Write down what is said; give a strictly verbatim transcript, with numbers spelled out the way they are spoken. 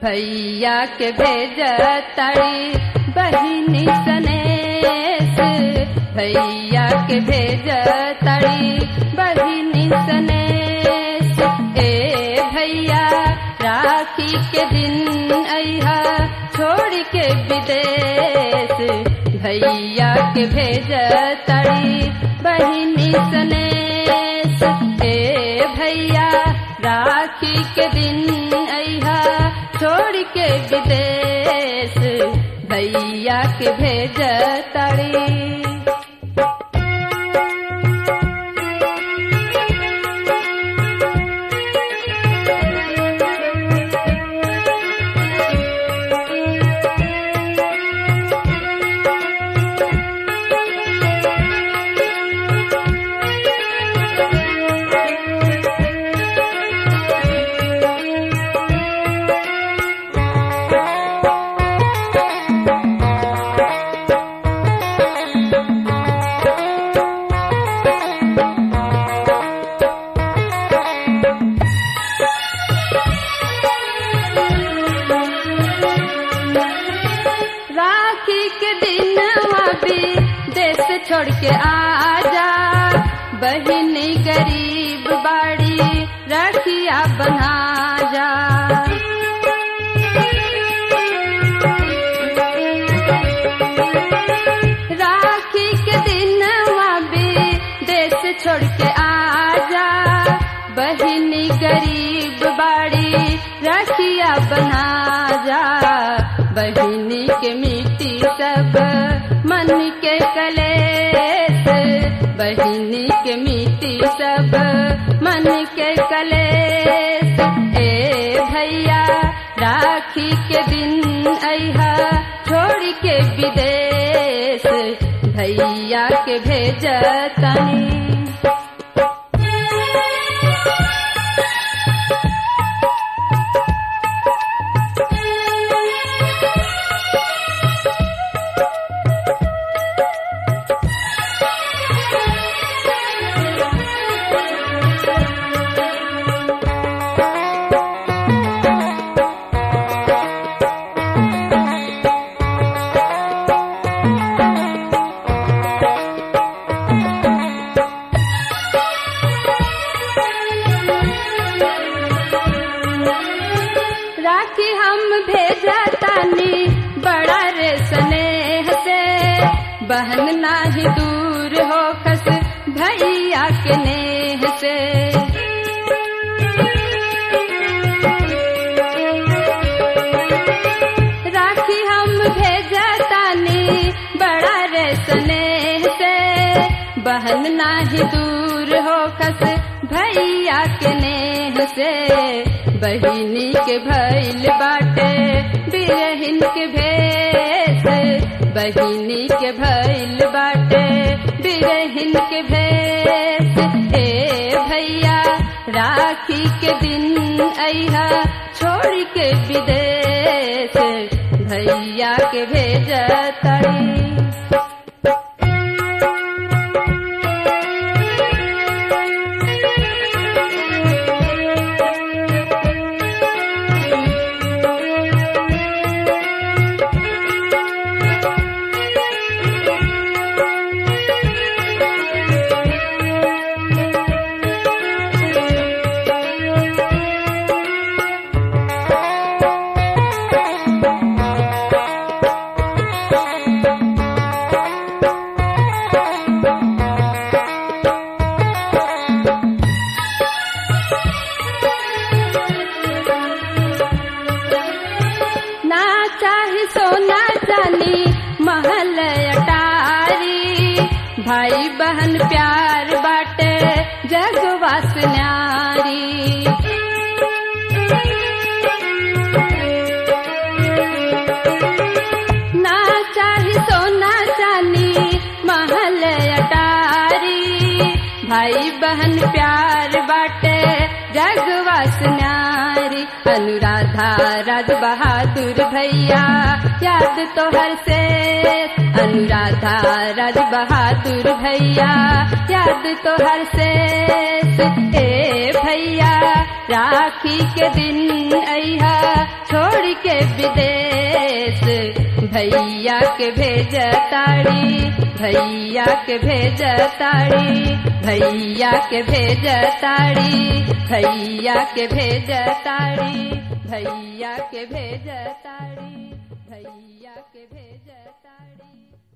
भैया के भेज तारी बहिनी सनेस, भैया के भेज तारी बहिनी सनेस। ए भैया राखी के दिन अइहा छोड़ के विदेश, भैया के भेज तारी बहिनी सनेस। ए भैया राखी के दिन अइहा छोड़ के विदेश, भैया के भेज तारी। छोड़ के आजा बहिनी गरीब बाड़ी रखिया बना जा। राखी के दिन भी देश छोड़ के आजा बहिनी गरीब बाड़ी रखिया बना जा। बहिनी के मिट्टी सब मन के कलेश, बहिनी के मिट्टी सब मन के कलेश। ए भैया राखी के दिन अइहा छोड़ के विदेश, भैया के भेज तनी। राखी हम भेजतानी बड़ा रे स्नेह से, बहन नाही दूर हो खस भैया के नेह से। राखी हम भेजतानी बड़ा रे स्नेह से, बहन नाही दूर हो खस भैया के नेह से। बहिनी के भइल बाटे बिरहिन के भेष, बहिनी के भइल बाटे बिरहिन के भेष। ए भैया राखी के दिन अइहा छोड़ के विदेश, भैया के भेज तारी। भाई बहन प्यार बाटे जगवास न्यारी। ना चाही सोना चानी महल अटारी, भाई बहन प्यार बाटे जगवास न्यारी। अनुराधा राज बहादुर भैया याद तो हर से, अनुराधा राज बहादुर भैया याद तो हर से। ए भैया राखी के दिन अइहा छोड़ के विदेश भैया के भेजताड़ी भैया के भेजताड़ी भैया के भेजताड़ी भैया के भेजताड़ी भैया के भेजताड़ी भैया के भेजताड़ी।